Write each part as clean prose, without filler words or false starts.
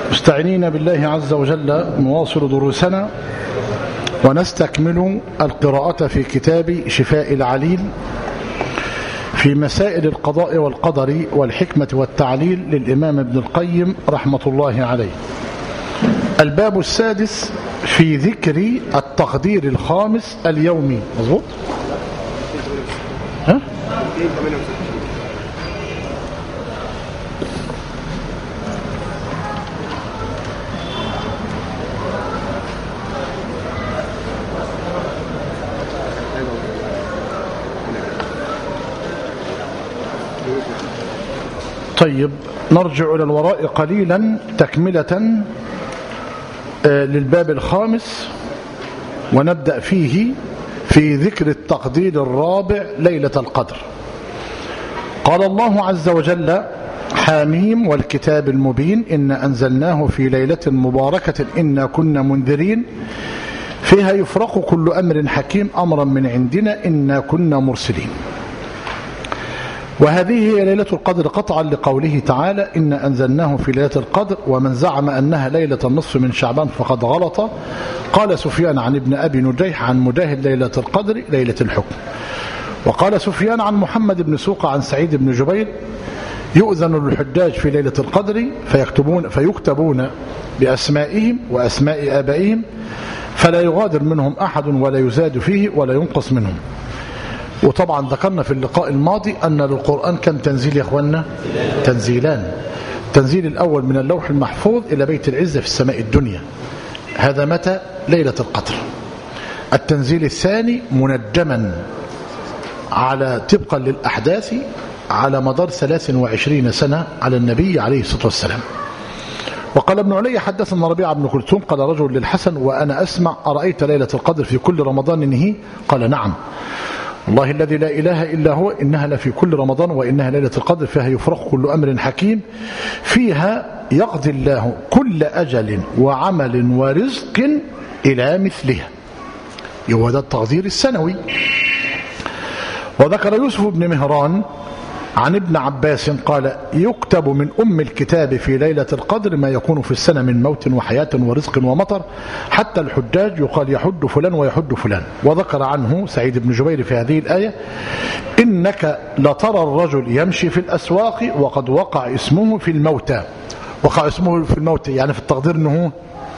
مستعينين بالله عز وجل نواصل دروسنا ونستكمل القراءة في كتاب شفاء العليل في مسائل القضاء والقدر والحكمة والتعليل للإمام ابن القيم رحمة الله عليه. الباب السادس في ذكر التقدير الخامس اليومي. مظبوط؟ ها؟ طيب، نرجع إلى الوراء قليلا تكملة للباب الخامس ونبدأ فيه في ذكر التقدير الرابع ليلة القدر. قال الله عز وجل: حاميم والكتاب المبين إنا أنزلناه في ليلة مباركة إنا كنا منذرين فيها يفرق كل أمر حكيم أمرا من عندنا إنا كنا مرسلين. وهذه هي ليلة القدر قطعا لقوله تعالى: إنا أنزلناه في ليلة القدر ومن زعم أنها ليلة النصف من شعبان فقد غلط. قال سفيان عن ابن أبي نجيح عن مجاهد: ليلة القدر ليلة الحكم. وقال سفيان عن محمد بن سوق عن سعيد بن جبير: يؤذن للحجاج في ليلة القدر فيكتبون بأسمائهم وأسماء آبائهم فلا يغادر منهم أحد ولا يزاد فيه ولا ينقص منهم. وطبعا ذكرنا في اللقاء الماضي أن للقرآن كم تنزيل يا أخوانا؟ تنزيلان. التنزيل الأول من اللوح المحفوظ إلى بيت العزة في السماء الدنيا، هذا متى؟ ليلة القدر. التنزيل الثاني منجما على طبقا للأحداث على مدار 23 سنة على النبي عليه الصلاة والسلام. وقال ابن علي: حدثنا ربيعة بن كلثوم قال رجل للحسن وأنا أسمع: أرأيت ليلة القدر في كل رمضان نهي؟ قال: نعم والله الذي لا إله إلا هو إنها لفي كل رمضان وإنها ليلة القدر فيها يفرق كل أمر حكيم فيها يقضي الله كل أجل وعمل ورزق إلى مثلها. هو ده التقدير السنوي. وذكر يوسف بن مهران عن ابن عباس قال: يكتب من أم الكتاب في ليلة القدر ما يكون في السنة من موت وحياة ورزق ومطر حتى الحجاج يقال يحج فلان ويحج فلان. وذكر عنه سعيد بن جبير في هذه الآية: إنك لترى الرجل يمشي في الأسواق وقد وقع اسمه في الموتى. وقع اسمه في الموتى يعني في التقدير أنه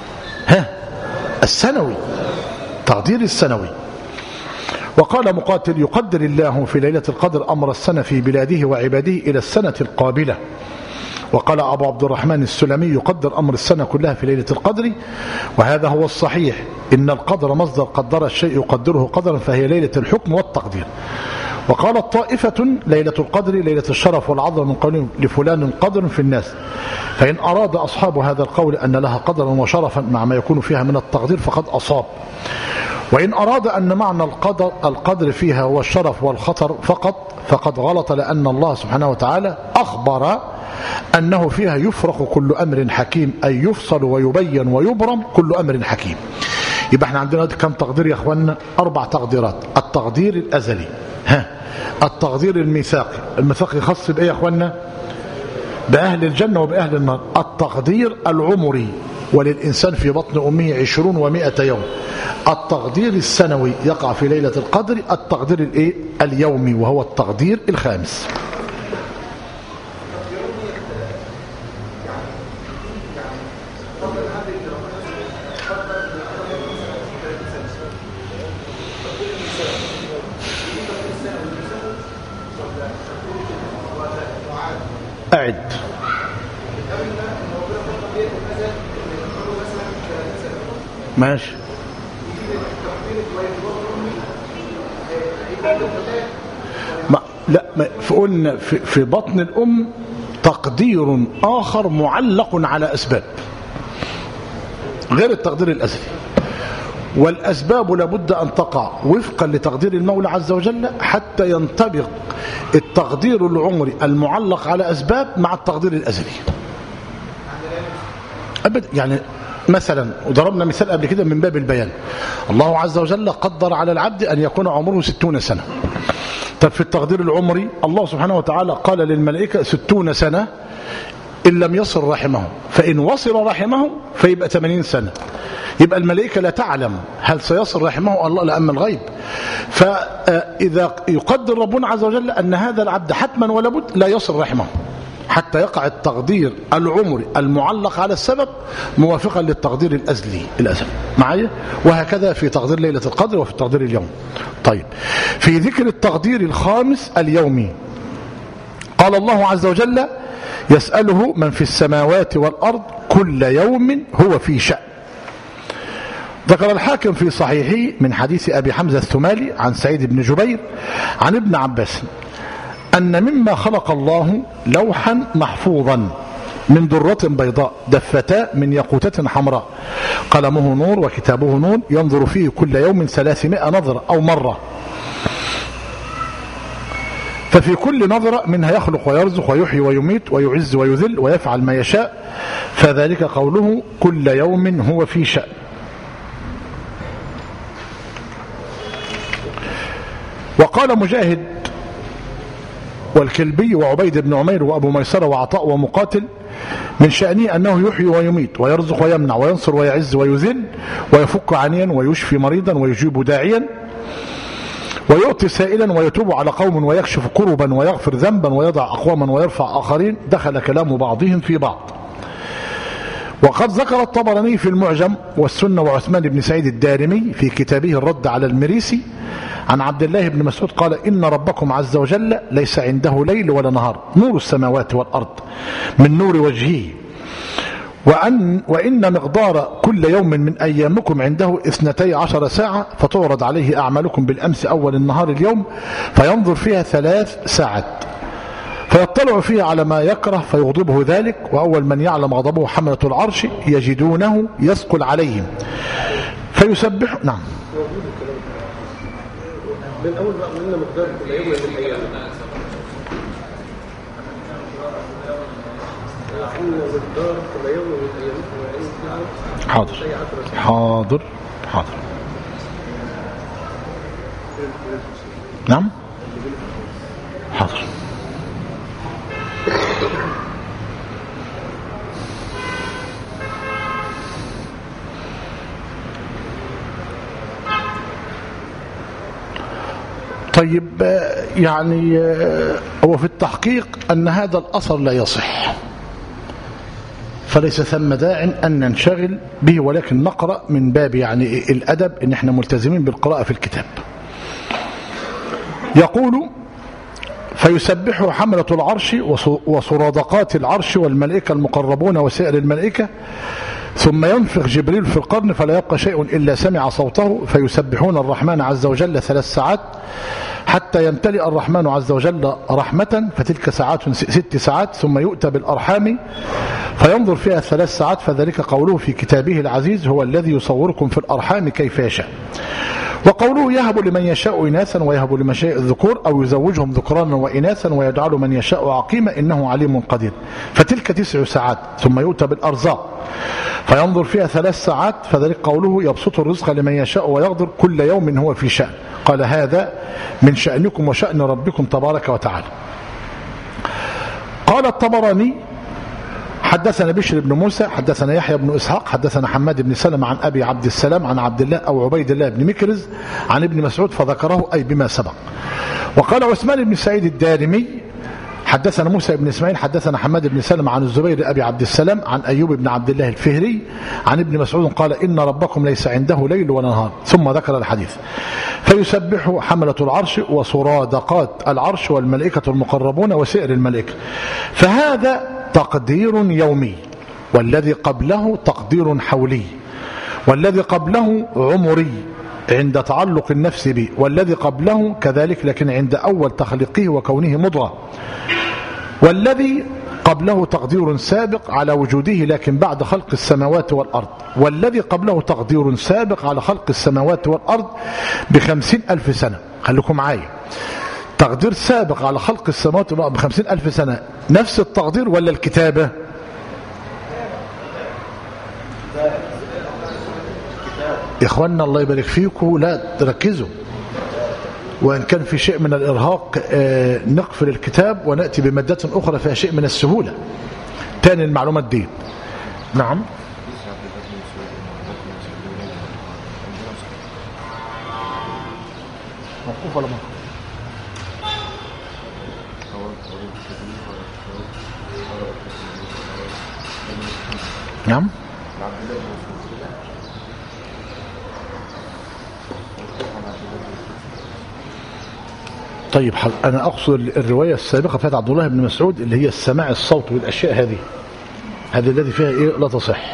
السنوي، تقدير السنوي. وقال مقاتل: يقدر الله في ليلة القدر أمر السنة في بلاده وعباده إلى السنة القابلة. وقال أبو عبد الرحمن السلمي: يقدر أمر السنة كلها في ليلة القدر، وهذا هو الصحيح. إن القدر مصدر قدر الشيء يقدره قدرا فهي ليلة الحكم والتقدير. وقالت طائفة: ليلة القدر ليلة الشرف والعظمة من قولهم لفلان قدر في الناس. فإن أراد أصحاب هذا القول أن لها قدرا وشرفا مع ما يكون فيها من التقدير فقد أصاب. وإن أراد أن معنى القدر فيها هو الشرف والخطر فقد غلط، لأن الله سبحانه وتعالى أخبر أنه فيها يفرق كل أمر حكيم، أي يفصل ويبين ويبرم كل أمر حكيم. يبقى احنا عندنا كم تقدير يا أخوانا؟ 4 تقديرات. التقدير الأزلي، التقدير الميثاقي. الميثاقي خاص بإيه يا أخوانا؟ بأهل الجنة وبأهل النار. التقدير العمري، وللإنسان في بطن أمه 20 و100 يوم. التقدير السنوي يقع في ليلة القدر. التقدير اليومي وهو التقدير الخامس. أعد. ماشي. قلنا في بطن الأم تقدير آخر معلق على أسباب غير التقدير الأزلي، والأسباب لابد أن تقع وفقا لتقدير المولى عز وجل حتى ينطبق التقدير العمري المعلق على أسباب مع التقدير الأزلي. يعني مثلا وضربنا مثال قبل كده من باب البيان، الله عز وجل قدر على العبد أن يكون عمره 60 سنة. طب في التقدير العمري الله سبحانه وتعالى قال للملائكة 60 سنة إن لم يصل رحمه، فإن وصل رحمه فيبقى 80 سنة. يبقى الملائكة لا تعلم هل سيصل رحمه الله، لأم الغيب. فإذا يقدر ربنا عز وجل أن هذا العبد حتما ولا بد لا يصل رحمه حتى يقع التقدير العمري المعلق على السبب موافقا للتقدير الأزلي معايا. وهكذا في تقدير ليلة القدر وفي تقدير اليوم. طيب، في ذكر التقدير الخامس اليومي قال الله عز وجل: يسأله من في السماوات والأرض كل يوم هو في شأن. ذكر الحاكم في صحيحه من حديث أبي حمزة الثمالي عن سعيد بن جبير عن ابن عباس أن مما خلق الله لوحا محفوظا من درة بيضاء دفتاء من ياقوتة حمراء، قلمه نور وكتابه نور، ينظر فيه كل يوم 300 نظرة أو مرة، ففي كل نظرة منها يخلق ويرزق ويحيي ويميت ويعز ويذل ويفعل ما يشاء، فذلك قوله كل يوم هو في شأن. وقال مجاهد والكلبي وعبيد بن عمير وأبو ميسرة وعطاء ومقاتل: من شأنه أنه يحيي ويميت ويرزق ويمنع وينصر ويعز ويذل ويفك عنيا ويشفي مريضا ويجيب داعيا ويؤتي سائلا ويتوب على قوم ويكشف كربا ويغفر ذنبا ويضع أقواما ويرفع آخرين. دخل كلام بعضهم في بعض. وقد ذكر الطبراني في المعجم والسنة وعثمان بن سعيد الدارمي في كتابه الرد على المريسي عن عبد الله بن مسعود قال: إن ربكم عز وجل ليس عنده ليل ولا نهار، نور السماوات والأرض من نور وجهه، وإن مقدار كل يوم من أيامكم عنده 12 ساعة، فتعرض عليه أعمالكم بالأمس أول النهار اليوم، فينظر فيها 3 ساعات، فيطلع فيها على ما يكره فيغضبه ذلك، وأول من يعلم غضبه حملة العرش يجدونه يثقل عليهم فيسبح. نعم، من أول بقى قلنا مقدار كل يوم من الأيام، مقدار كل يوم من الأيام. حاضر حاضر حاضر. نعم حاضر. طيب، يعني هو في التحقيق أن هذا الأثر لا يصح، فليس ثم داع أن ننشغل به، ولكن نقرأ من باب يعني الأدب إن احنا ملتزمين بالقراءة في الكتاب. يقول: فيسبح حملة العرش وسرادقات العرش والملائكة المقربون وسائر الملائكة، ثم ينفخ جبريل في القرن فلا يبقى شيء إلا سمع صوته، فيسبحون الرحمن عز وجل 3 ساعات حتى يمتلئ الرحمن عز وجل رحمة، فتلك ساعات 6 ساعات، ثم يؤتى بالأرحام فينظر فيها 3 ساعات، فذلك قوله في كتابه العزيز: هو الذي يصوركم في الأرحام كيف يشاء. وقوله: يهب لمن يشاء إناثا ويهب لمن يشاء الذكور، أو يزوجهم ذكرانا وإناثا ويجعل من يشاء عقيما إنه عليم قدير، فتلك 9 ساعات، ثم يؤتى بالأرزاق فينظر فيها 3 ساعات، فذلك قوله: يبسط الرزق لمن يشاء ويقدر كل يوم هو في شأن. قال: هذا من شأنكم وشأن ربكم تبارك وتعالى. قال الطبراني: حدثنا بشر بن موسى حدثنا يحيى بن إسحاق حدثنا حماد بن سلمة عن أبي عبد السلام عن عبد الله أو عبيد الله بن مكرز عن ابن مسعود فذكره أي بما سبق. وقال عثمان بن سعيد الدارمي: حدثنا موسى بن إسماعيل حدثنا حماد بن سلمة عن الزبير أبي عبد السلام عن أيوب بن عبد الله الفهري عن ابن مسعود قال: إن ربكم ليس عنده ليل ولا نهار، ثم ذكر الحديث. فيسبح حملة العرش وسرادقات العرش والملائكة المقربون وسائر الملائكة، فهذا تقدير يومي، والذي قبله تقدير حولي، والذي قبله عمري عند تعلق النفس به، والذي قبله كذلك لكن عند أول تخليقه وكونه مضغة، والذي قبله تقدير سابق على وجوده لكن بعد خلق السماوات والأرض، والذي قبله تقدير سابق على خلق السماوات والأرض ب50,000 سنة. خليكم معايا، تقدير سابق على خلق السماوات والأرض ب50,000 سنة، نفس التقدير ولا الكتابة؟ يا إخواننا الله يبارك فيكم، لا تركزوا، وإن كان في شيء من الإرهاق نقفل الكتاب ونأتي بمادة أخرى فيها شيء من السهولة، تاني المعلومات دي. نعم. موقوف ولا موقوف؟ نعم. طيب أنا أقصد الرواية السابقة بتاعت عبد الله بن مسعود اللي هي السماع الصوت والأشياء هذه التي فيها إيه لا تصح.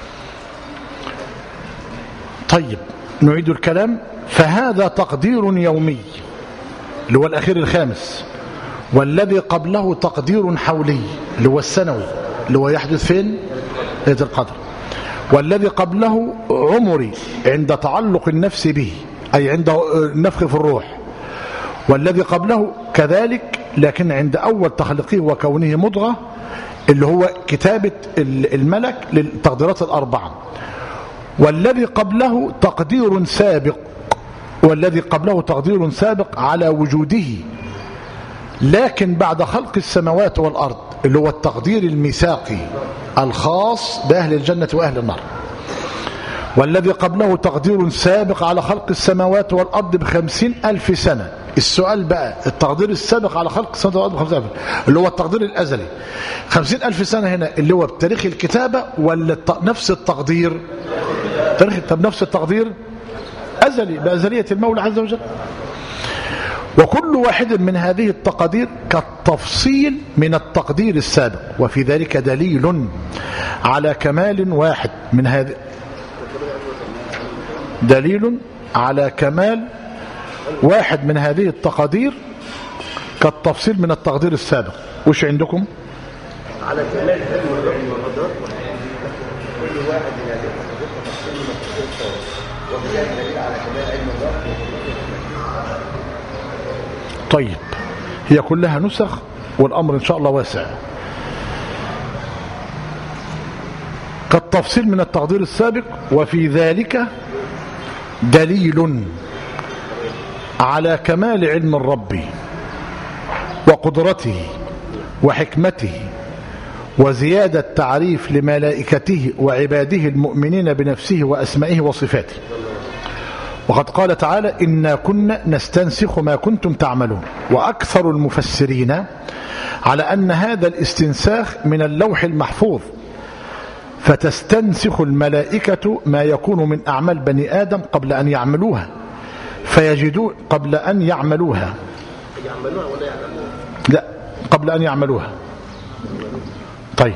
طيب نعيد الكلام. فهذا تقدير يومي اللي هو الأخير الخامس، والذي قبله تقدير حولي اللي هو السنوي اللي هو يحدث فين؟ ليلة القدر. والذي قبله عمري عند تعلق النفس به أي عند النفخ في الروح. والذي قبله كذلك لكن عند أول تخلقه وكونه مضغة اللي هو كتابة الملك للتقديرات الأربعة. والذي قبله تقدير سابق، والذي قبله تقدير سابق على وجوده لكن بعد خلق السماوات والأرض اللي هو التقدير الميثاقي الخاص بأهل الجنة وأهل النار. والذي قبله تقدير سابق على خلق السماوات والأرض ب50,000 سنة. السؤال بقى التقدير السابق على خلق السماوات والأرض ب50,000 اللي هو التقدير الأزلي 50,000 سنة هنا اللي هو بتاريخ الكتابة ولا نفس التقدير طب نفس التقدير أزلي بأزلية المولى عز وجل. وكل واحد من هذه التقدير كالتفصيل من التقدير السابق، وفي ذلك دليل على كمال واحد من هذه دليل على كمال واحد من هذه التقدير كالتفصيل من التقدير السابق. وش عندكم؟ على كمال علم الرب والقدرات كل واحد من هذه التقدير كتفصيل من التقدير السابق، وبذلك دليل على كمال علم الرب. طيب هي كلها نسخ والأمر إن شاء الله واسع. كالتفصيل من التقدير السابق وفي ذلك دليل على كمال علم الرب وقدرته وحكمته وزيادة تعريف لملائكته وعباده المؤمنين بنفسه وأسمائه وصفاته. وقد قال تعالى إنا كنا نستنسخ ما كنتم تعملون. وأكثر المفسرين على أن هذا الاستنساخ من اللوح المحفوظ، فتستنسخ الملائكة ما يكون من أعمال بني آدم قبل أن يعملوها فيجدون قبل أن يعملوها ولا يعملوها؟ لا قبل أن يعملوها. طيب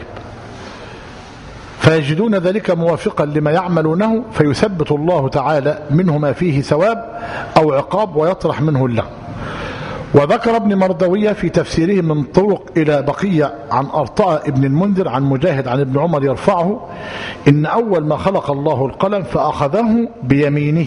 فيجدون ذلك موافقا لما يعملونه فيثبت الله تعالى منه ما فيه ثواب أو عقاب ويطرح منه اللعن. وذكر ابن مردوية في تفسيره من طرق إلى بقية عن أرطاء ابن المنذر عن مجاهد عن ابن عمر يرفعه إن أول ما خلق الله القلم فأخذه بيمينه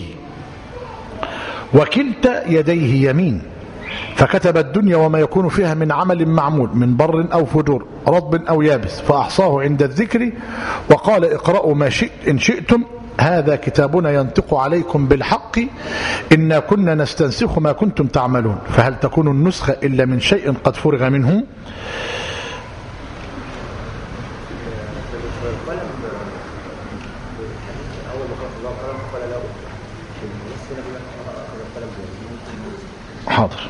وكلتا يديه يمين فكتب الدنيا وما يكون فيها من عمل معمول من بر أو فجور رطب أو يابس فأحصاه عند الذكر وقال اقرأوا ما شئت إن شئتم هذا كتابنا ينطق عليكم بالحق إنا كنا نستنسخ ما كنتم تعملون فهل تكون النسخة إلا من شيء قد فرغ منه؟ حاضر.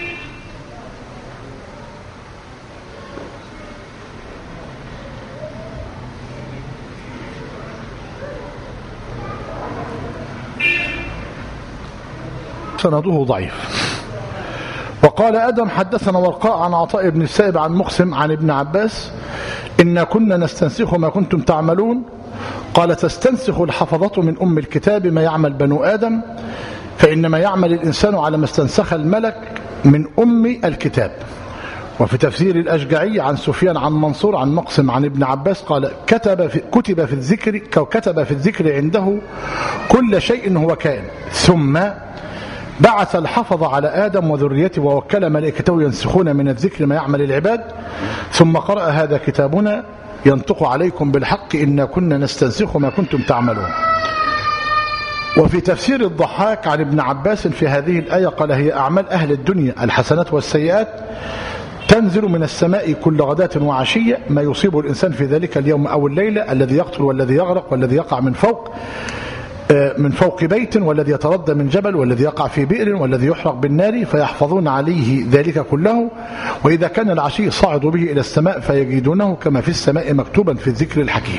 سنده ضعيف. وقال آدم حدثنا ورقاء عن عطاء بن السائب عن مقسم عن ابن عباس إنا كنا نستنسخ ما كنتم تعملون قال تستنسخ الحفظة من أم الكتاب ما يعمل بنو آدم فإنما يعمل الإنسان على ما استنسخ الملك من أم الكتاب. وفي الأشجعي عن سفيان عن منصور عن مقسم عن ابن عباس قال كتب في الذكر عنده كل شيء هو كائن ثم بعث الحفظ على آدم وذريته ووكل ملائكته ينسخون من الذكر ما يعمل العباد ثم قرأ هذا كتابنا ينطق عليكم بالحق إنا كنا نستنسخ ما كنتم تعملون. وفي تفسير الضحاك عن ابن عباس في هذه الآية قال هي أعمال أهل الدنيا الحسنات والسيئات تنزل من السماء كل غداة وعشية ما يصيب الإنسان في ذلك اليوم أو الليلة، الذي يقتل والذي يغرق والذي يقع من فوق بيت والذي يتردى من جبل والذي يقع في بئر والذي يحرق بالنار، فيحفظون عليه ذلك كله، وإذا كان العشي صعدوا به إلى السماء فيجدونه كما في السماء مكتوبا في الذكر الحكيم.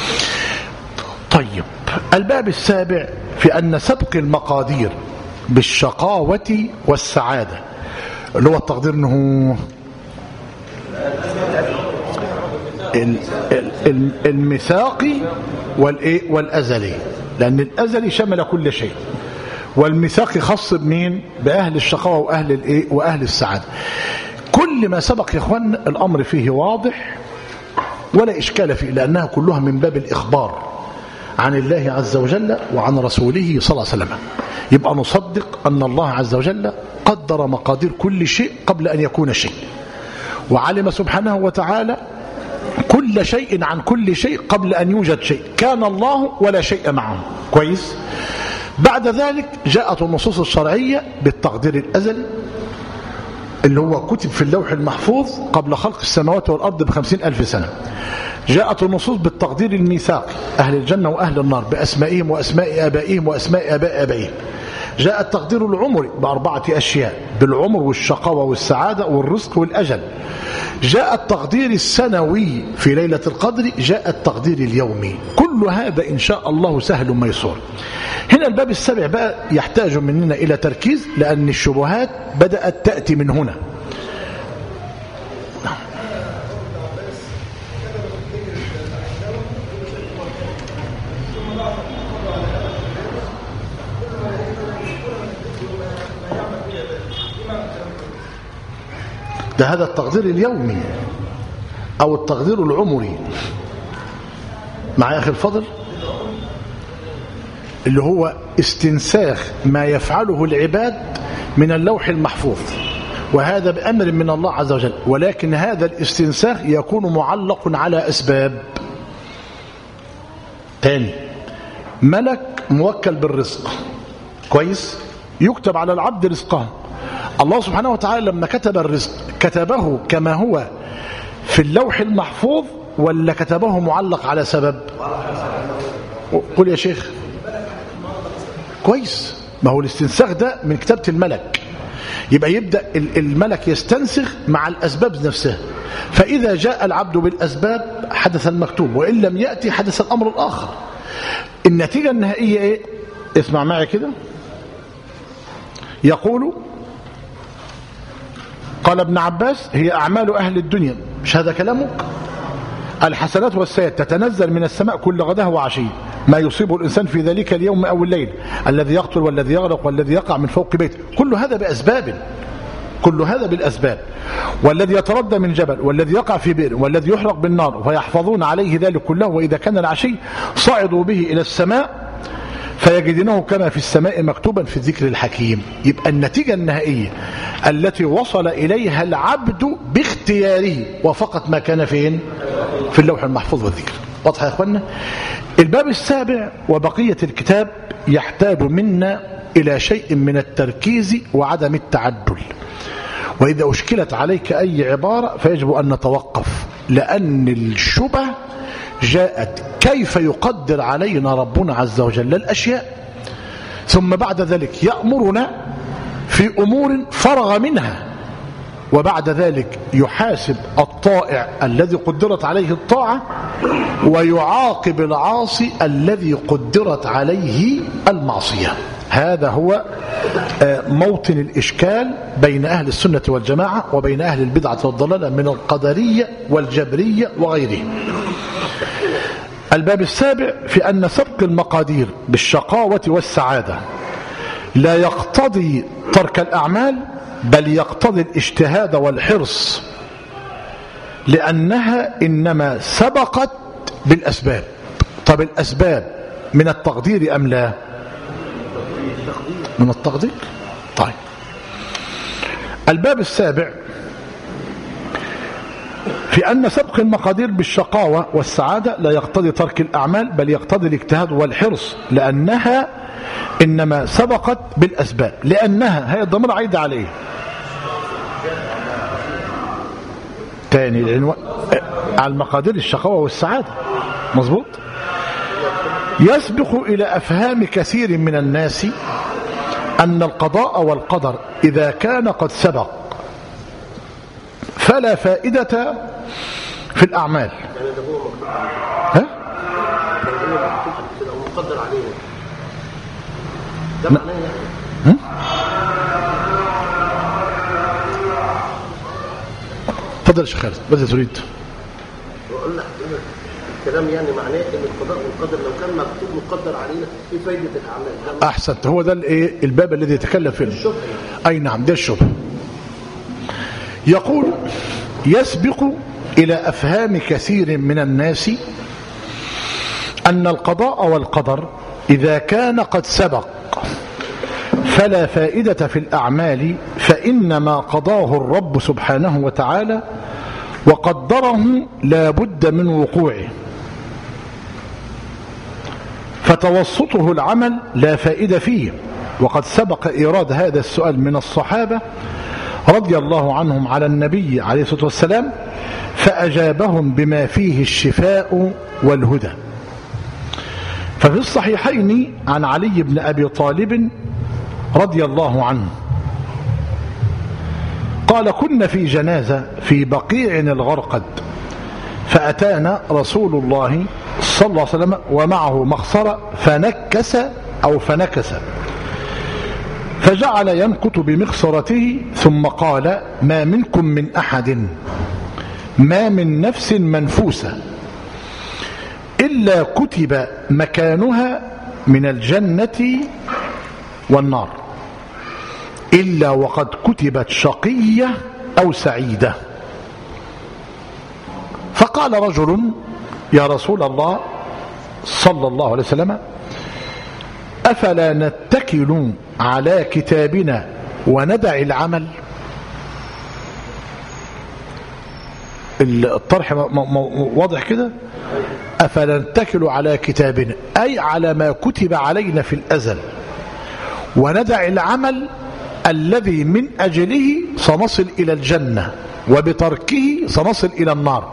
طيب، الباب السابع في أن سبق المقادير بالشقاوة والسعادة، اللي هو التقدير انه الميثاقي والأزلي، لأن الأزلي شمل كل شيء، والميثاقي خاص بمين؟ بأهل الشقاوة وأهل السعادة. كل ما سبق يا اخوان الأمر فيه واضح ولا إشكال فيه، لأنها كلها من باب الإخبار عن الله عز وجل وعن رسوله صلى الله عليه وسلم. يبقى نصدق أن الله عز وجل قدر مقادير كل شيء قبل أن يكون شيء، وعلم سبحانه وتعالى كل شيء عن كل شيء قبل أن يوجد شيء، كان الله ولا شيء معه. كويس. بعد ذلك جاءت النصوص الشرعية بالتقدير الأزلي اللي هو كتب في اللوح المحفوظ قبل خلق السماوات والأرض ب50,000 سنة. جاءت النصوص بالتقدير الميثاقي، أهل الجنة وأهل النار بأسمائهم وأسماء آبائهم وأسماء آباء آبائهم. جاء التقدير العمري ب4 أشياء، بالعمر والشقاوة والسعادة والرزق والأجل. جاء التقدير السنوي في ليلة القدر، جاء التقدير اليومي. كل هذا إن شاء الله سهل ميسور. هنا الباب السابع بقى يحتاج مننا إلى تركيز، لأن الشبهات بدأت تأتي من هنا. ده هذا التقدير اليومي أو التقدير العمري. معايا أخي الفضل؟ اللي هو استنساخ ما يفعله العباد من اللوح المحفوظ، وهذا بأمر من الله عز وجل، ولكن هذا الاستنساخ يكون معلق على أسباب. تاني، ملك موكل بالرزق، كويس، يكتب على العبد رزقه. الله سبحانه وتعالى لما كتب الرزق كتبه كما هو في اللوح المحفوظ ولا كتبه معلق على سبب؟ قل يا شيخ. كويس، ما هو الاستنساخ ده من كتابة الملك، يبقى يبدأ الملك يستنسخ مع الأسباب نفسها، فإذا جاء العبد بالأسباب حدث المكتوب، وإن لم يأتي حدث الأمر الآخر. النتيجة النهائية إيه؟ اسمع معي كده. يقول قال ابن عباس: هي أعمال أهل الدنيا، مش هذا كلامك؟ الحسنات والسيئات تتنزل من السماء كل غداة وعشي ما يصيب الإنسان في ذلك اليوم أو الليل، الذي يقتل والذي يغرق والذي يقع من فوق بيته. كل هذا بأسباب، كل هذا بالأسباب. والذي يتردى من جبل والذي يقع في بئر والذي يحرق بالنار، فيحفظون عليه ذلك كله، وإذا كان العشي صعدوا به إلى السماء فيجدونه كما في السماء مكتوبا في الذكر الحكيم. يبقى النتيجة النهائية التي وصل إليها العبد باختياره وفقط ما كان فين؟ في اللوح المحفوظ والذكر. واضح يا أخوانا؟ الباب السابع وبقية الكتاب يحتاج منا إلى شيء من التركيز وعدم التعدل، وإذا أشكلت عليك أي عبارة فيجب أن نتوقف، لأن الشبه جاءت كيف يقدر علينا ربنا عز وجل الأشياء، ثم بعد ذلك يأمرنا في أمور فرغ منها، وبعد ذلك يحاسب الطائع الذي قدرت عليه الطاعة، ويعاقب العاصي الذي قدرت عليه المعصية. هذا هو موطن الإشكال بين أهل السنة والجماعة وبين أهل البدعة والضلالة من القدرية والجبرية وغيرهم. الباب السابع في أن سبق المقادير بالشقاوة والسعادة لا يقتضي ترك الأعمال، بل يقتضي الاجتهاد والحرص، لأنها إنما سبقت بالأسباب. طب الأسباب من التقدير أم لا؟ من التقدير. طيب، الباب السابع في أن سبق المقادير بالشقاوة والسعادة لا يقتضي ترك الأعمال، بل يقتضي الاجتهاد والحرص، لأنها إنما سبقت بالأسباب. لأنها هي الضمير عايد عليه. تاني العنوان على المقادير الشقاوة والسعادة. مظبوط. يسبق إلى أفهام كثير من الناس أن القضاء والقدر إذا كان قد سبق فلا فائدة في الأعمال. يعني ده هو مقدر عليه. ها؟ ده هو مقدر عليه. ده معناه يعني. تفضل يا شيخ خالد ماذا تريد؟ بقول لك الكلام يعني معناه ان القضاء والقدر لو كان مكتوب مقدر علينا في فايده الاعمال. احسنت. هو ده الايه الباب الذي يتكلم فيه الشبهه. اي نعم ده الشبهه. يقول يسبق الى افهام كثير من الناس ان القضاء والقدر اذا كان قد سبق فلا فائدة في الأعمال فإنما قضاه الرب سبحانه وتعالى وقدره لا بد من وقوعه، فتوسطه العمل لا فائدة فيه. وقد سبق إيراد هذا السؤال من الصحابة رضي الله عنهم على النبي عليه الصلاة والسلام فأجابهم بما فيه الشفاء والهدى. ففي الصحيحين عن علي بن أبي طالب رضي الله عنه قال كنا في جنازة في بقيع الغرقد فأتانا رسول الله صلى الله عليه وسلم ومعه مخصرة فنكس فجعل ينكت بمخصرته ثم قال ما منكم من أحد ما من نفس منفوسة إلا كتب مكانها من الجنة والنار إلا وقد كتبت شقية أو سعيدة. فقال رجل يا رسول الله صلى الله عليه وسلم أفلا نتكل على كتابنا وندع العمل؟ الطرح واضح كده. أفلا نتكل على كتابنا أي على ما كتب علينا في الأزل وندع العمل الذي من أجله سنصل إلى الجنة وبتركه سنصل إلى النار.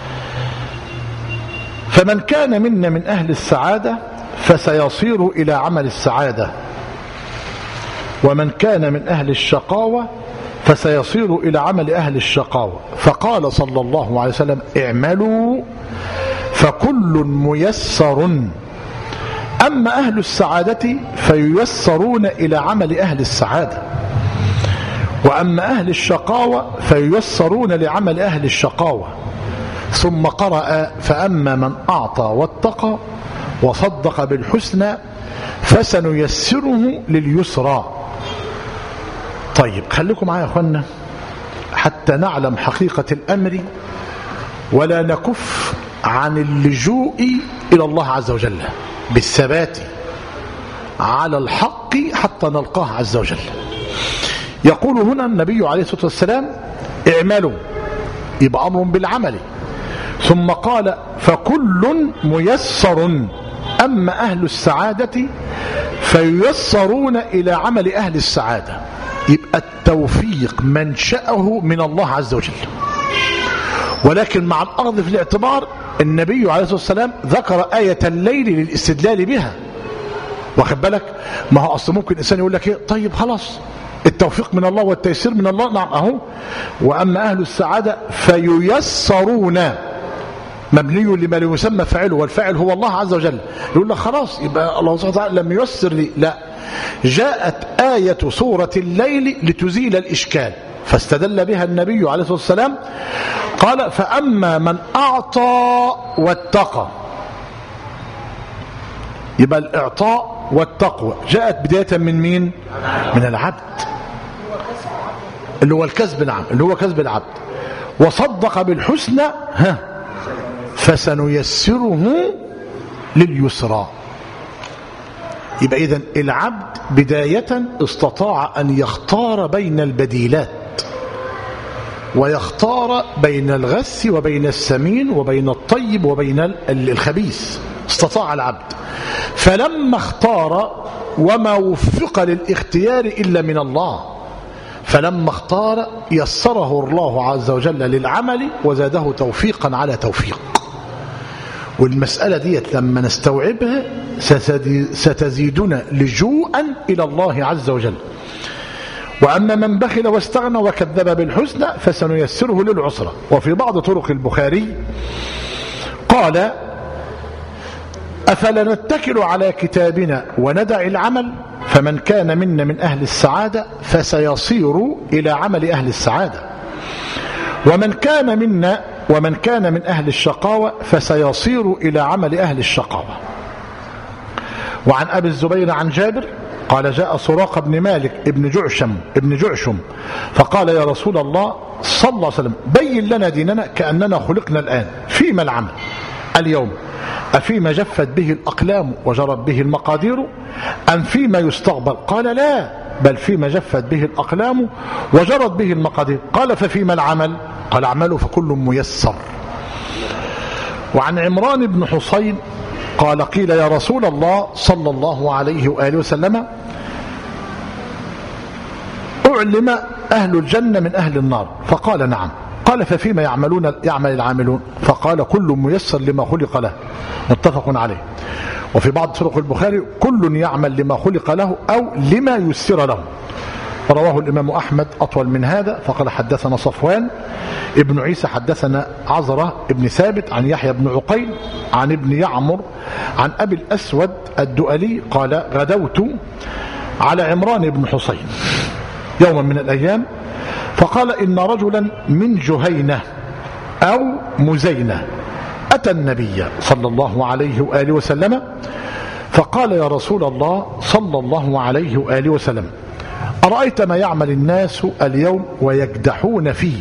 فمن كان منا من أهل السعادة فسيصير إلى عمل السعادة، ومن كان من أهل الشقاوة فسيصير إلى عمل أهل الشقاوة. فقال صلى الله عليه وسلم اعملوا فكل ميسر، أما أهل السعادة فييسرون إلى عمل أهل السعادة، وأما أهل الشقاوة فييسرون لعمل أهل الشقاوة. ثم قرأ فأما من أعطى واتقى وصدق بالحسنى فسنيسره لليسرى. طيب خليكم معايا يا أخوانا حتى نعلم حقيقة الأمر ولا نكف عن اللجوء إلى الله عز وجل بالثبات على الحق حتى نلقاه عز وجل. يقول هنا النبي عليه الصلاة والسلام اعملوا، يبقى أمر بالعمل، ثم قال فكل ميسر، أما أهل السعادة فييسرون إلى عمل أهل السعادة. يبقى التوفيق منشأه من الله عز وجل، ولكن مع الأخذ في الاعتبار النبي عليه الصلاة والسلام ذكر آية الليل للاستدلال بها. واخد بالك؟ ما هو أصلا ممكن إنسان يقول لك إيه طيب خلاص التوفيق من الله والتيسير من الله. نعم أهو. وأما أهل السعادة فييسرون مبني لما يسمى فاعله، والفاعل هو الله عز وجل. يقول لك خلاص يبقى الله سبحانه وتعالى لم ييسر لي. لا، جاءت آية سورة الليل لتزيل الإشكال فاستدل بها النبي عليه الصلاة والسلام. قال فأما من أعطى واتقى، يبقى الإعطاء والتقوى جاءت بداية من مين؟ من العبد، اللي هو الكسب. نعم اللي هو كسب العبد. وصدق بالحسنى فسنيسره لليسرى. يبقى إذن العبد بداية استطاع أن يختار بين البديلات ويختار بين الغث وبين السمين وبين الطيب وبين الخبيث. استطاع العبد، فلما اختار وما وفق للاختيار إلا من الله فلما اختار يسره الله عز وجل للعمل وزاده توفيقا على توفيق. والمسألة ديت لما نستوعبها ستزيدنا لجوءا إلى الله عز وجل. وأما من بخل واستغنى وكذب بالحسنى فسنيسره للعسرى. وفي بعض طرق البخاري قال أفلا نتكل على كتابنا وندع العمل فمن كان منا من أهل السعادة فسيصير إلى عمل أهل السعادة ومن كان من أهل الشقاوة فسيصير إلى عمل أهل الشقاوة. وعن أبي الزبير عن جابر قال جاء سراقة بن مالك ابن جعشم فقال يا رسول الله صلى الله عليه وسلم بين لنا ديننا كأننا خلقنا الآن فيما العمل اليوم أفيما جفت به الأقلام وجرت به المقادير أم فيما يستقبل؟ قال لا بل فيما جفت به الأقلام وجرت به المقادير. قال ففيما العمل؟ قال اعملوا فكل ميسر. وعن عمران بن حصين قال قيل يا رسول الله صلى الله عليه وآله وسلم أعلم أهل الجنة من أهل النار؟ فقال نعم. قال ففيما يعمل العاملون؟ فقال كل ميسر لما خلق له متفق عليه. وفي بعض طرق البخاري كل يعمل لما خلق له أو لما يسر له. رواه الإمام أحمد أطول من هذا فقال حدثنا صفوان ابن عيسى حدثنا عزرة ابن ثابت عن يحيى بن عقيل عن ابن يعمر عن أبي الأسود الدؤلي قال غدوت على عمران بن حصين يوما من الأيام فقال إن رجلا من جهينة أو مزينة أتى النبي صلى الله عليه وآله وسلم فقال يا رسول الله صلى الله عليه وآله وسلم أرأيت ما يعمل الناس اليوم ويكدحون فيه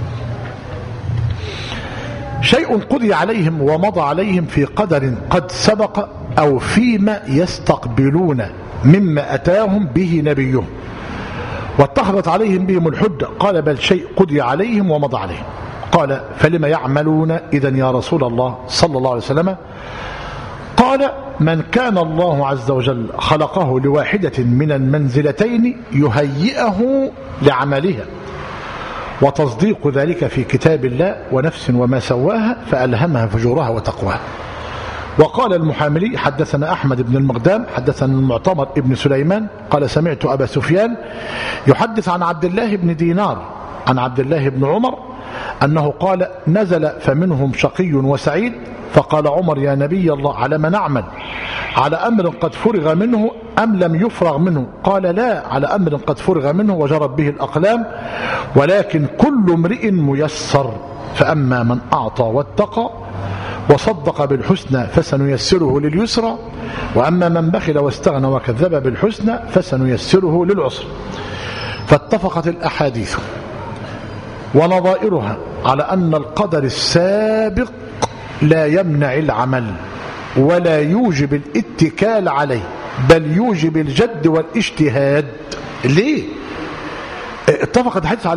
شيء قضي عليهم ومضى عليهم في قدر قد سبق أو فيما يستقبلون مما أتاهم به نبيهم واتخذت عليهم بهم الحجة؟ قال بل شيء قضي عليهم ومضى عليهم. قال فلما يعملون إذن يا رسول الله صلى الله عليه وسلم؟ قال من كان الله عز وجل خلقه لواحدة من المنزلتين يهيئه لعملها وتصديق ذلك في كتاب الله ونفس وما سواها فألهمها فجورها وتقواها. وقال المحاملي حدثنا أحمد بن المقدام حدثنا المعتمر ابن سليمان قال سمعت أبا سفيان يحدث عن عبد الله بن دينار عن عبد الله بن عمر أنه قال نزل فمنهم شقي وسعيد فقال عمر يا نبي الله على ما نعمل على أمر قد فرغ منه أم لم يفرغ منه؟ قال لا على أمر قد فرغ منه وجرت به الأقلام ولكن كل امرئ ميسر فأما من أعطى واتقى وصدق بالحسنى فسنيسره لليسرى وأما من بخل واستغنى وكذب بالحسنى فسنيسره للعسر. فاتفقت الأحاديث ونظائرها على أن القدر السابق لا يمنع العمل ولا يوجب الاتكال عليه بل يوجب الجد والاجتهاد. ليه؟ اتفقت الحديث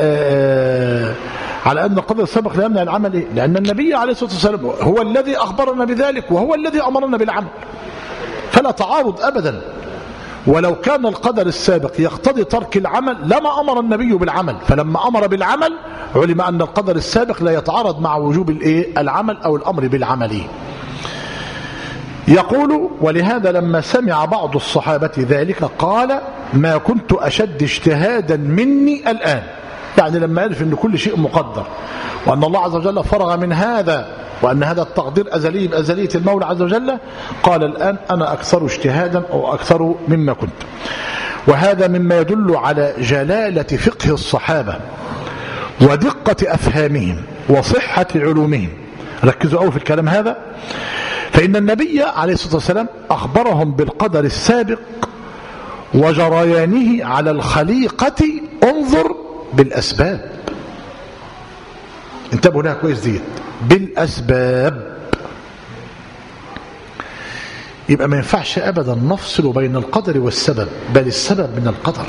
على أن القدر السابق لا يمنع العمل. إيه؟ لأن النبي عليه الصلاة والسلام هو الذي أخبرنا بذلك وهو الذي أمرنا بالعمل فلا تعارض أبدا. ولو كان القدر السابق يقتضي ترك العمل لما أمر النبي بالعمل فلما أمر بالعمل علم أن القدر السابق لا يتعارض مع وجوب العمل أو الأمر بالعمل. يقول ولهذا لما سمع بعض الصحابة ذلك قال ما كنت أشد اجتهادا مني الآن. يعني لما عرف أن كل شيء مقدر وأن الله عز وجل فرغ من هذا وأن هذا التقدير أزلي بأزلية المولى عز وجل قال الآن أنا أكثر اجتهادا أو أكثر مما كنت. وهذا مما يدل على جلالة فقه الصحابة ودقة أفهامهم وصحة علومهم. ركزوا أوي في الكلام هذا. فإن النبي عليه الصلاة والسلام أخبرهم بالقدر السابق وجريانه على الخليقة. انظر بالأسباب. انتبهوا لها كويس دي بالأسباب. يبقى ما ينفعش أبدا نفصل بين القدر والسبب بل السبب من القدر.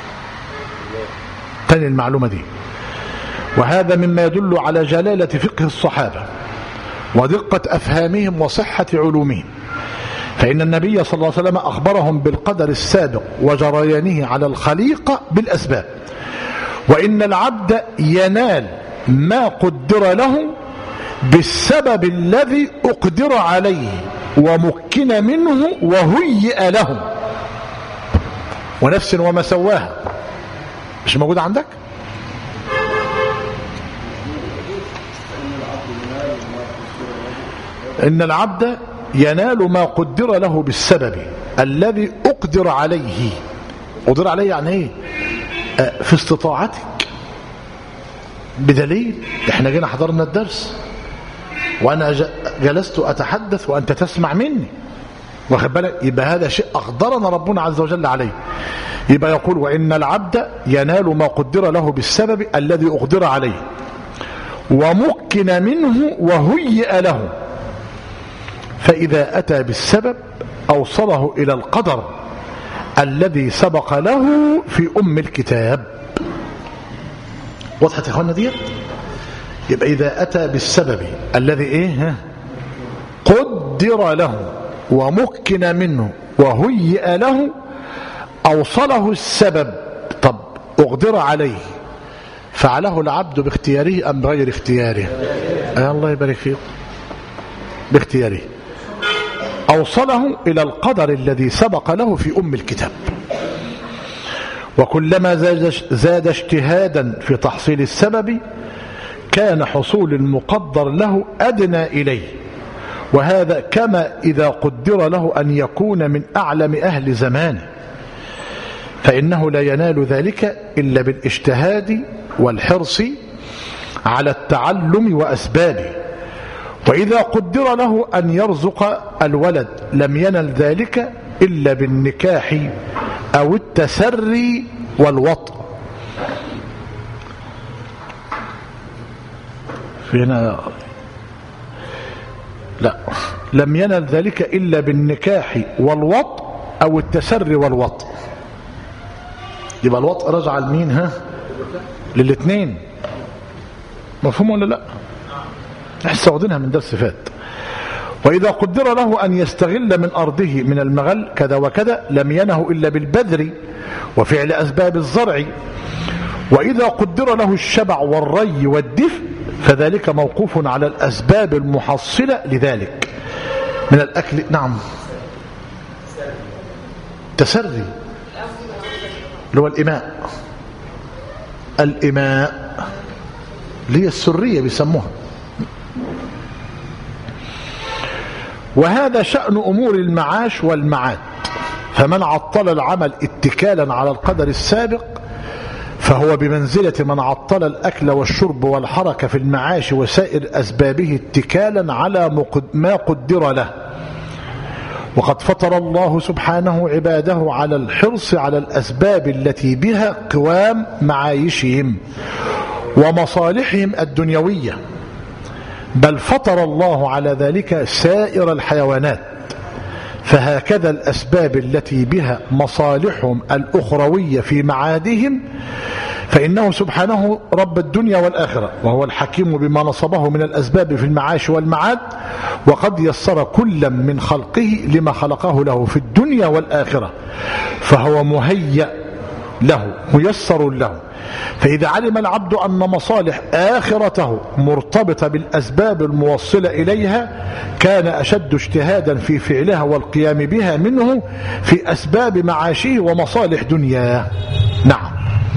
تاني المعلومة دي. وهذا مما يدل على جلالة فقه الصحابة ودقة أفهامهم وصحة علومهم. فإن النبي صلى الله عليه وسلم أخبرهم بالقدر السابق وجريانه على الخليقة بالأسباب وإن العبد ينال ما قدر له بالسبب الذي أقدر عليه ومكن منه وهيئ له. ونفس وما سواها مش موجود عندك؟ إن العبد ينال ما قدر له بالسبب الذي أقدر عليه. أقدر عليه يعني إيه؟ في استطاعتك، بدليل احنا جينا حضرنا الدرس وأنا جلست أتحدث وأنت تسمع مني، واخد بالك؟ يبقى هذا شيء أقدرنا ربنا عز وجل عليه. يبقى يقول وإن العبد ينال ما قدر له بالسبب الذي أقدر عليه ومكن منه وهيئ له، فإذا أتى بالسبب أوصله إلى القدر الذي سبق له في أم الكتاب. وضحت يا اخوانا دي؟ يبقى إذا أتى بالسبب الذي إيه قدر له ومكن منه وهيئ له أوصله السبب. طب أقدر عليه، فعله العبد باختياره أم بغير اختياره؟ الله يبارك فيه، باختياره. أوصله إلى القدر الذي سبق له في أم الكتاب. وكلما زاد اجتهادا في تحصيل السبب كان حصول المقدر له أدنى إليه، وهذا كما إذا قدر له أن يكون من أعلم أهل زمانه، فإنه لا ينال ذلك إلا بالاجتهاد والحرص على التعلم وأسبابه. وإذا قدر له أن يرزق الولد لم ينل ذلك إلا بالنكاح أو التسري والوطء. هنا لا، لم ينل ذلك إلا بالنكاح والوطء أو التسري والوطء. يبقى الوطء رجع لمين؟ للاثنين. مفهوم ولا لا؟ احنا واخدينها من درس فات. وإذا قدر له أن يستغل من أرضه من المغل كذا وكذا لم ينه إلا بالبذر وفعل أسباب الزرع. وإذا قدر له الشبع والري والدفء فذلك موقوف على الأسباب المحصلة لذلك من الأكل. نعم، تسري اللي هو الإماء، الإماء اللي هي السرية بيسموها. وهذا شأن أمور المعاش والمعاد، فمن عطل العمل اتكالا على القدر السابق فهو بمنزلة من عطل الأكل والشرب والحركة في المعاش وسائر أسبابه اتكالا على ما قدر له. وقد فطر الله سبحانه عباده على الحرص على الأسباب التي بها قوام معايشهم ومصالحهم الدنيوية، بل فطر الله على ذلك سائر الحيوانات. فهكذا الأسباب التي بها مصالحهم الأخروية في معادهم، فإنه سبحانه رب الدنيا والآخرة وهو الحكيم بما نصبه من الأسباب في المعاش والمعاد، وقد يسر كل من خلقه لما خلقه له في الدنيا والآخرة، فهو مهيأ له ميسر له. فإذا علم العبد أن مصالح آخرته مرتبطة بالأسباب الموصلة إليها كان أشد اجتهادا في فعلها والقيام بها منه في أسباب معاشه ومصالح دنياه. نعم،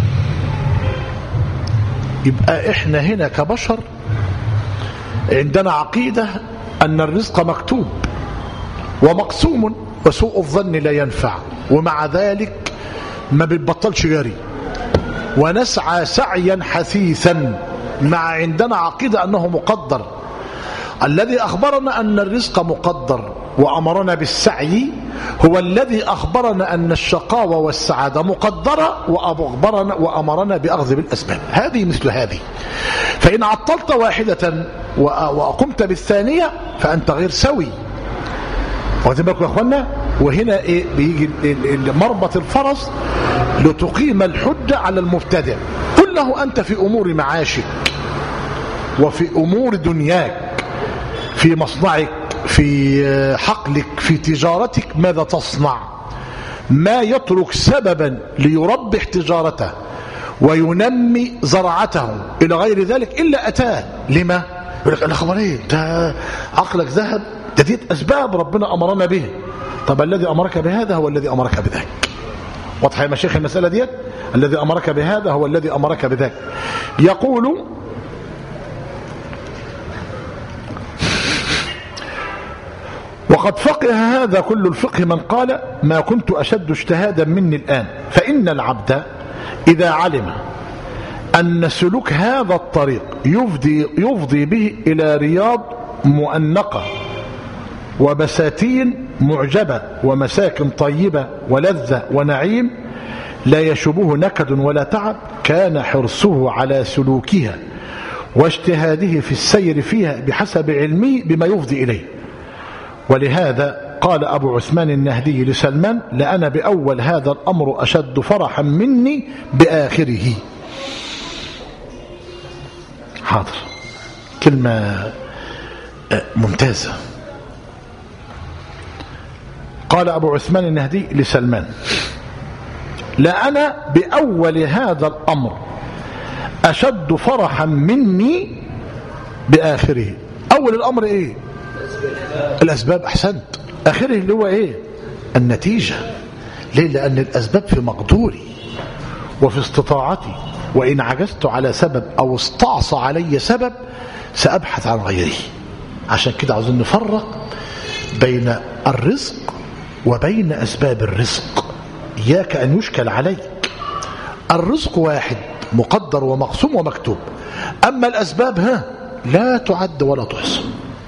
يبقى إحنا هنا كبشر عندنا عقيدة أن الرزق مكتوب ومقسوم وسوء الظن لا ينفع، ومع ذلك ما بنبطلش جري ونسعى سعيا حثيثا مع عندنا عقيدة أنه مقدر. الذي أخبرنا أن الرزق مقدر وأمرنا بالسعي هو الذي أخبرنا أن الشقاوة والسعادة مقدرة وأمرنا بأخذ بالأسباب. هذه مثل هذه، فإن عطلت واحدة وقمت بالثانية فأنت غير سوي. واخدين بالكم يا اخوانا؟ وهنا ايه بيجي مربط الفرس لتقيم الحجة على المبتدع. قل له أنت في أمور معاشك وفي أمور دنياك، في مصنعك، في حقلك، في تجارتك، ماذا تصنع؟ ما يترك سببا ليربح تجارته وينمي زرعته إلى غير ذلك إلا أتاه. لما؟ يقول لك أنا خبر إيه؟ ده عقلك ذهب، ده دي أسباب ربنا أمرنا به. طب الذي أمرك بهذا هو الذي أمرك بذاك. واضح يا مشايخ المسألة ديت؟ الذي أمرك بهذا هو الذي أمرك بذاك. يقول وقد فقه هذا كل الفقه من قال ما كنت أشد اجتهادا مني الآن، فإن العبد إذا علم أن سلوك هذا الطريق يفضي به إلى رياض مؤنقة وبساتين معجبة ومساكن طيبة ولذة ونعيم لا يشبه نكد ولا تعب، كان حرصه على سلوكها واجتهاده في السير فيها بحسب علمه بما يفضي إليه. ولهذا قال أبو عثمان النهدي لسلمان: لأنا بأول هذا الأمر أشد فرحا مني بآخره. حاضر، كلمة ممتازة. قال أبو عثمان النهدي لسلمان: لأنا بأول هذا الأمر أشد فرحا مني بآخره. أول الأمر إيه؟ الأسباب. أحسنت. آخره اللي هو إيه؟ النتيجة. ليه؟ لأن الأسباب في مقدوري وفي استطاعتي، وإن عجزت على سبب أو استعصى علي سبب سأبحث عن غيره. عشان كده عاوزين نفرق بين الرزق وبين أسباب الرزق. إياك أن يشكل عليك. الرزق واحد مقدر ومقسوم ومكتوب، أما الأسباب لا تعد ولا تحصى.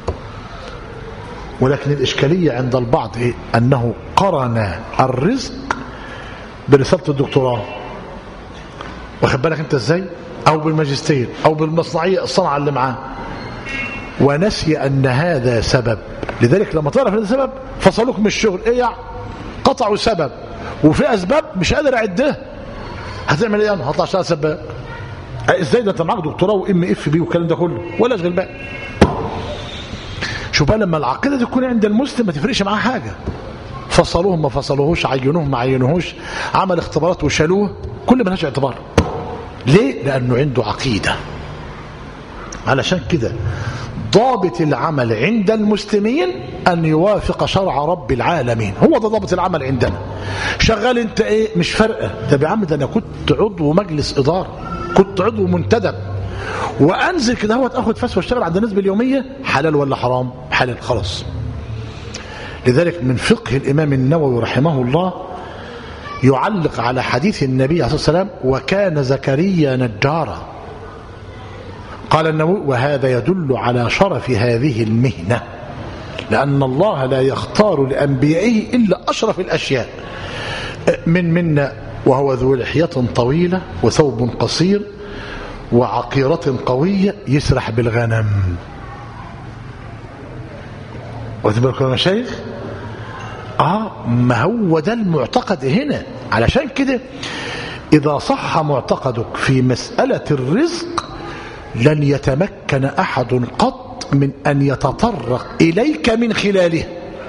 ولكن الإشكالية عند البعض إيه؟ أنه قرن الرزق برسالة الدكتوراه، واخد بالك أنت إزاي؟ أو بالماجستير أو بالمصنعية الصنعة اللي معاه، ونسي أن هذا سبب. لذلك لما تعرف هذا سبب فصلوك من الشغل، إيه يعني؟ قطعوا سبب، وفي أسباب مش قادر أعدها. هتعمل إيه أنا؟ هطلع شغال سباب؟ إزاي ده أنت معاك دكتوراه وإم إف بي والكلام ده كله ولا أشغل بقى. شوف بقى لما العقيدة دي تكون عند المسلم ما تفرقش معاه حاجة. فصلوهم ما فصلوهوش، عينوهم ما عينوهوش، عمل اختبارات وشالوه، كل ما لهاش اعتبار. ليه؟ لأنه عنده عقيدة. علشان كده ضابط العمل عند المسلمين أن يوافق شرع رب العالمين. هو ده ضابط العمل عندنا. شغال انت ايه؟ مش فارقة. طب يا عم ده انا كنت عضو مجلس إدارة، كنت عضو منتدب، وانزل كده هو اخد فاس واشتغل عند الناس باليوميه، حلال ولا حرام؟ حلال، خلاص. لذلك من فقه الامام النووي رحمه الله يعلق على حديث النبي عليه الصلاه والسلام: وكان زكريا نجارا. قال النووي: وهذا يدل على شرف هذه المهنه، لان الله لا يختار لانبيائه الا اشرف الاشياء. منا وهو ذو لحيه طويله وثوب قصير وعقيرة قوية يسرح بالغنم. واخد بالكم يا مشايخ؟ ما هو ده المعتقد هنا. علشان كده إذا صح معتقدك في مسألة الرزق لن يتمكن أحد قط من أن يتطرق إليك من خلاله،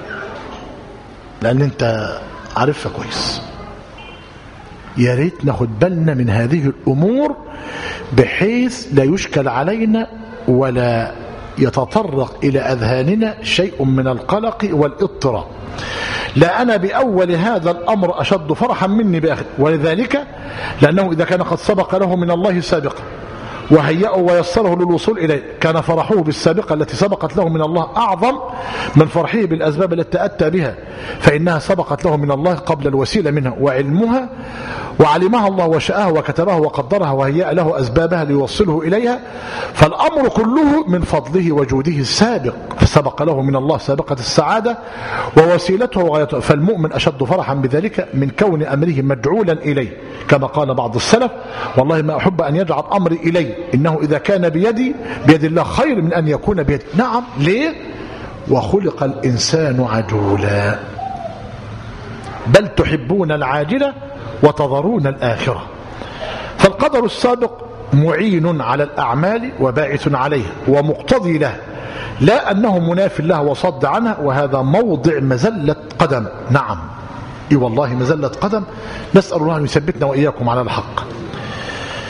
لأن أنت عارفها كويس. يا ريت ناخد بالنا من هذه الأمور بحيث لا يشكل علينا ولا يتطرق إلى أذهاننا شيء من القلق والاضطراب. لا أنا بأول هذا الأمر أشد فرحا مني بآخر، ولذلك لأنه إذا كان قد سبق له من الله سابقا وهيأه ويسره للوصول إليه كان فرحه بالسابقة التي سبقت له من الله أعظم من فرحه بالأسباب التي أتى بها، فإنها سبقت له من الله قبل الوسيلة منها، وعلمها وعلمها الله وشاءها وكتبها وقدرها وهيأ له أسبابها ليوصله إليها. فالأمر كله من فضله وجوده السابق، فسبق له من الله سابقة السعادة ووسيلته وغايته. فالمؤمن أشد فرحا بذلك من كون أمره مدعولا إليه، كما قال بعض السلف: والله ما أحب أن يجعل أمري إلي، إنه إذا كان بيدي بيد الله خير من أن يكون بيدي. نعم. ليه؟ وخلق الإنسان عجولا، بل تحبون العاجلة وتذرون الآخرة. فالقدر السابق معين على الأعمال وباعث عليها ومقتضي له، لا أنه مناف له وصد عنها، وهذا موضع مزلة قدم. نعم، والله مزلة قدم. نسأل الله أن يثبتنا وإياكم على الحق.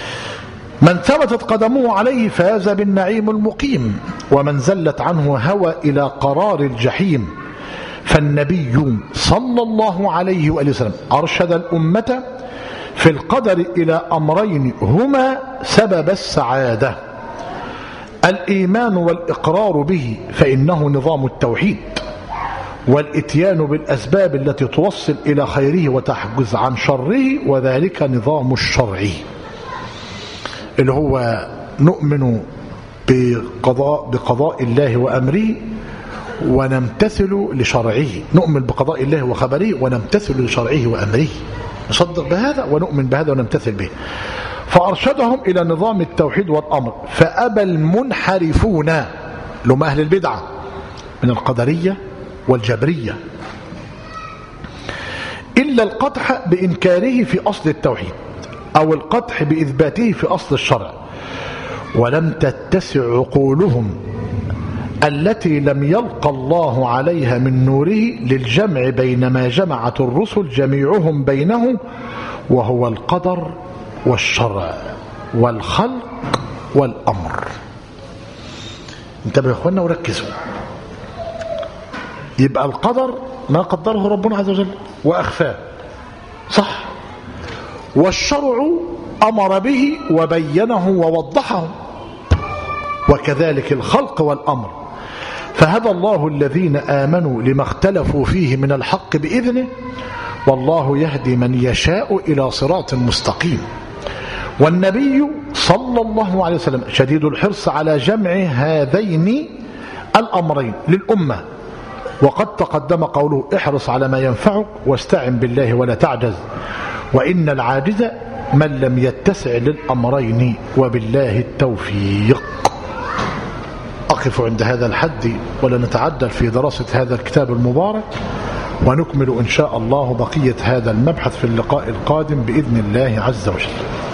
من ثبتت قدمه عليه فاز بالنعيم المقيم، ومن زلت عنه هوى إلى قرار الجحيم. فالنبي صلى الله عليه وآله وسلم أرشد الأمة في القدر إلى أمرين هما سبب السعادة: الإيمان والإقرار به فإنه نظام التوحيد، والإتيان بالأسباب التي توصل إلى خيره وتحجز عن شره، وذلك نظام الشرع، اللي هو نؤمن بقضاء الله وأمره ونمتثل لشرعه. نؤمن بقضاء الله وخبره ونمتثل لشرعه وأمره، نصدق بهذا ونؤمن بهذا ونمتثل به. فأرشدهم إلى نظام التوحيد والأمر، فأبى المنحرفون لهم أهل البدعة من القدرية والجبرية إلا القدح بإنكاره في أصل التوحيد أو القدح بإثباته في أصل الشرع، ولم تتسع عقولهم التي لم يلقى الله عليها من نوره للجمع بين ما جمعت الرسل جميعهم بينه، وهو القدر والشرع والخلق والأمر. انتبهوا يا اخوانا وركزوا. يبقى القدر ما قدره ربنا عز وجل وأخفاه، صح، والشرع أمر به وبينه ووضحه، وكذلك الخلق والأمر. فهدى الله الذين آمنوا لما اختلفوا فيه من الحق بإذنه، والله يهدي من يشاء إلى صراط مستقيم. والنبي صلى الله عليه وسلم شديد الحرص على جمع هذين الأمرين للأمة، وقد تقدم قوله: احرص على ما ينفعك واستعن بالله ولا تعجز، وإن العاجز من لم يتسع للأمرين، وبالله التوفيق. أقف عند هذا الحد ولا نتعدل في دراسة هذا الكتاب المبارك، ونكمل إن شاء الله بقية هذا المبحث في اللقاء القادم بإذن الله عز وجل.